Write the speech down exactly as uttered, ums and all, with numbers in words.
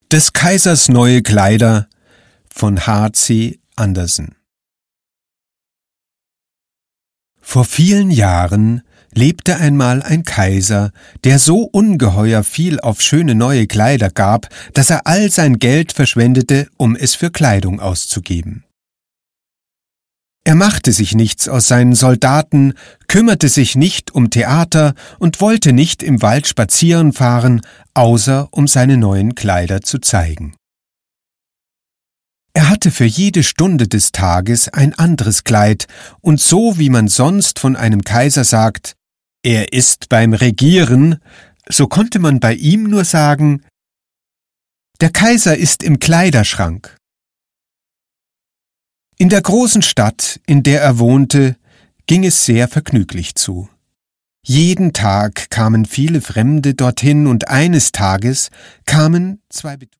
Des Kaisers neue Kleider von H C Andersen. Vor vielen Jahren lebte einmal ein Kaiser, der so ungeheuer viel auf schöne neue Kleider gab, dass er all sein Geld verschwendete, um es für Kleidung auszugeben. Er machte sich nichts aus seinen Soldaten, kümmerte sich nicht um Theater und wollte nicht im Wald spazieren fahren, außer um seine neuen Kleider zu zeigen. Er hatte für jede Stunde des Tages ein anderes Kleid, und so wie man sonst von einem Kaiser sagt, er ist beim Regieren, so konnte man bei ihm nur sagen, der Kaiser ist im Kleiderschrank. In der großen Stadt, in der er wohnte, ging es sehr vergnüglich zu. Jeden Tag kamen viele Fremde dorthin und eines Tages kamen zwei